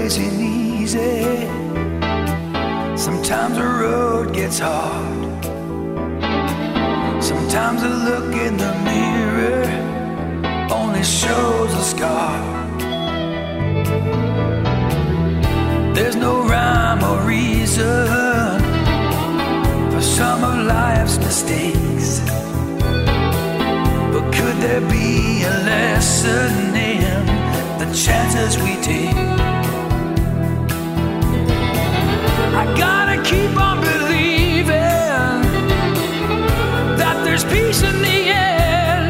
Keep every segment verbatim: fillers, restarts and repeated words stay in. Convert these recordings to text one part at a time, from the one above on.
isn't easy. Sometimes the road gets hard. Sometimes a look in the mirror only shows a scar. There's no rhyme or reason for some of life's mistakes, but could there be a lesson in the chances we take? I gotta keep on believing that there's peace in the end,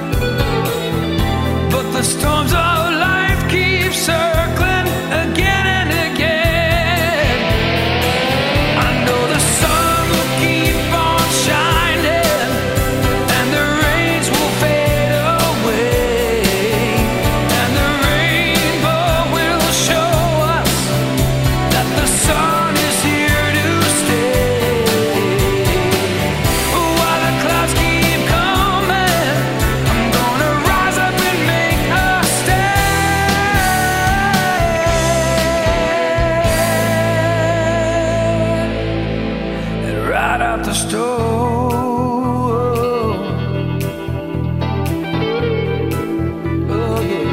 but the storms of life keep circling again and again. I know the sun will keep on shining and the rains will fade away, and the rainbow will show us that the sun is here to stay. While the clouds keep coming, I'm gonna rise up and make a stand and ride out the storm. Oh yeah.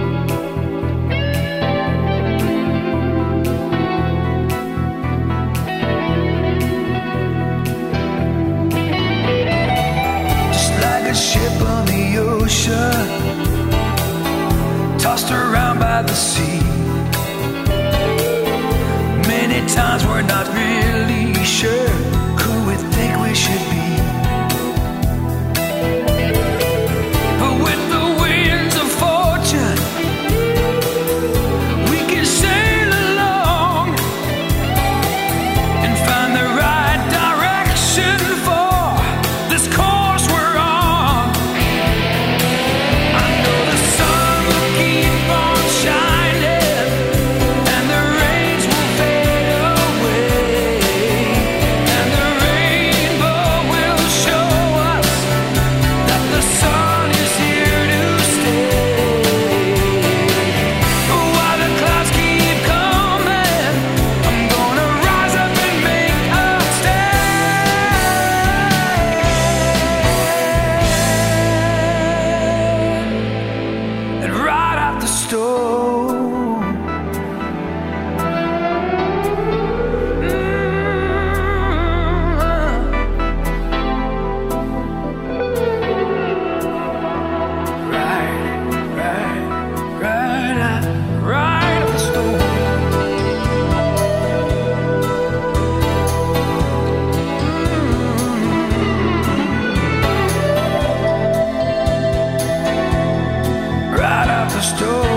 Just like a ship on the ocean, tossed around by the sea. Many times we're not really sure who we think we should be. But with the winds of fortune, we can sail along and find the right direction for this course we're on. I know the sun will keep on shining and the rains will fade away, and the rainbow will show us that the sun is here to stay. While the clouds keep coming, I'm gonna rise up and make a stand and ride out the storm. Ride, ride, ride out, ride out the storm. Ride out the storm.